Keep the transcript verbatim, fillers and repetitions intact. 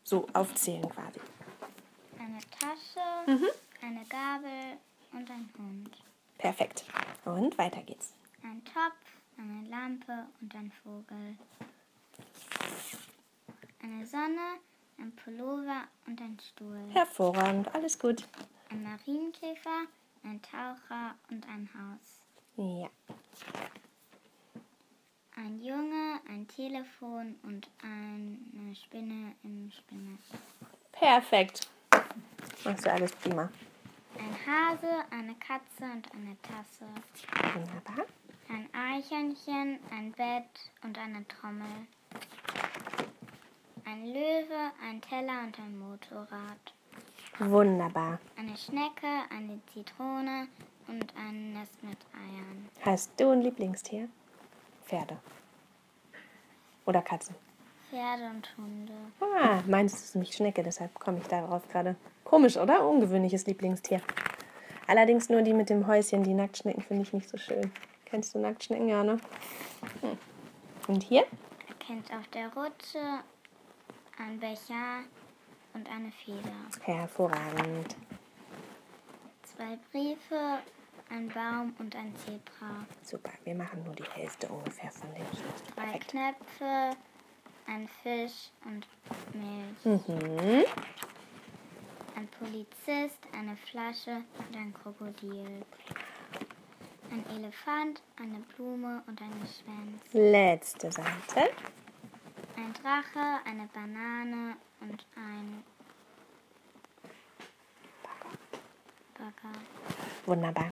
so aufzählen quasi. Eine Tasche, Mhm. eine Gabel und ein Hund. Perfekt. Und weiter geht's. Ein Topf, eine Lampe und ein Vogel. Eine Sonne, ein Pullover und ein Stuhl. Hervorragend, alles gut. Ein Marienkäfer, ein Taucher und ein Haus. Ja. Ein Junge, ein Telefon und eine Spinne im Spinnennetz. Perfekt. Machst du alles prima. Ein Hase, eine Katze und eine Tasse. Wunderbar. Ein Eichhörnchen, ein Bett und eine Trommel. Ein Löwe, ein Teller und ein Motorrad. Wunderbar. Eine Schnecke, eine Zitrone und ein Nest mit Eiern. Hast du ein Lieblingstier? Pferde. Oder Katzen? Pferde und Hunde. Ah, meins ist nämlich Schnecke, deshalb komme ich darauf gerade. Komisch, oder? Ungewöhnliches Lieblingstier. Allerdings nur die mit dem Häuschen, die Nacktschnecken finde ich nicht so schön. Kennst du Nacktschnecken, ja, ne? Hm. Und hier? Er kennt auf der Rutsche ein Becher und eine Feder. Hervorragend. Zwei Briefe, ein Baum und ein Zebra. Super, wir machen nur die Hälfte ungefähr von dem. Drei Perfekt. Knöpfe, ein Fisch und Milch. Mhm. Ein Polizist, eine Flasche und ein Krokodil. Ein Elefant, eine Blume und ein Schwanz. Letzte Seite. Ein Drache, eine Banane und ein Bagger. Wunderbar.